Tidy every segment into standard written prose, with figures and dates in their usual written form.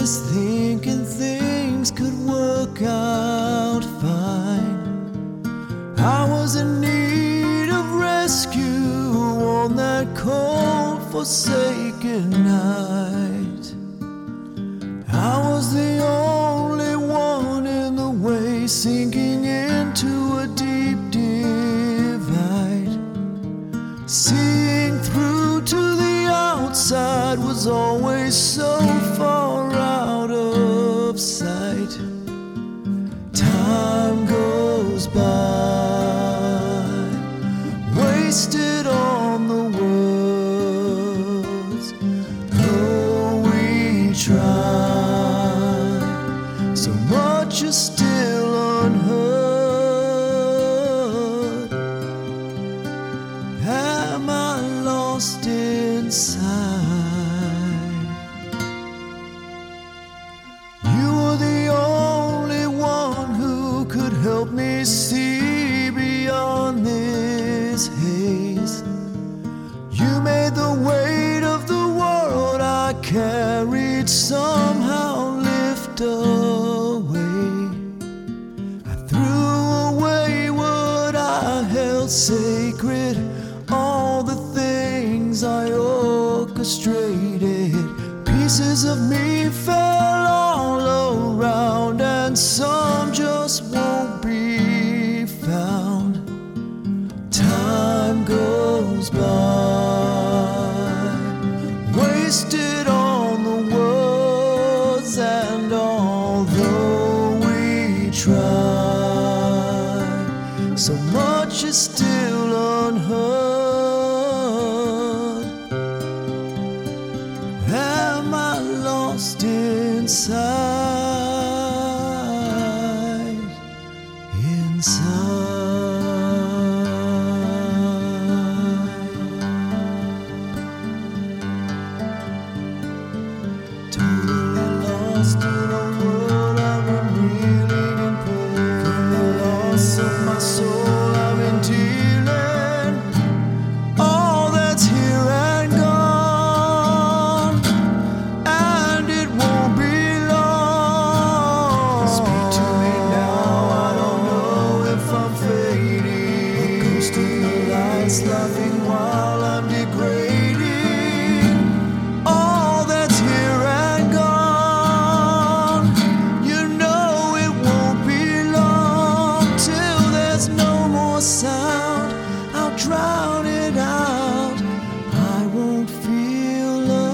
always thinking things could work out fine. I was in need of rescue on that cold, forsaken night. I was the only one in the way, sinking into a deep divide. Seeing through to the outside was always so far out of sight. Time goes by, wasted on the words. Though we try, so much is still unheard. Am I lost inside? You were the only one who could help me see beyond this haze. You made the weight of the world I carried somehow lift away. I threw away what I held sacred, all the things I orchestrated. Pieces of me fell all around, and some just won't be found. Time goes by, wasted on the words, and although we try, so much is still unheard. Am I lost inside? Inside. Totally lost in a world I've been reeling in pain. From the loss of my soul I've been dealing. All that's here and gone, and it won't be long. Speak to me now, I don't know if I'm fading. A ghost in the lights laughing while I'm degrading. All that's here and gone, you know it won't be long till there's no more sound. I'll drown it out, I won't feel a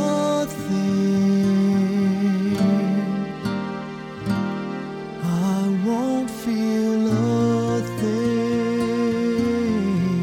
thing. I won't feel a thing.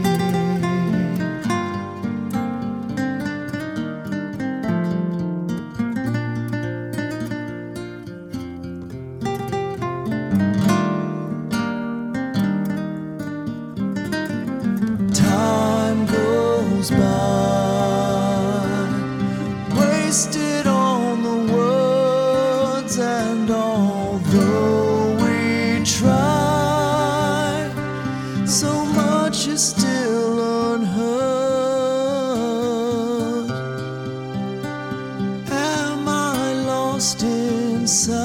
Time goes by, wasted on the words, and although we try, so much is still unheard. Am I lost inside?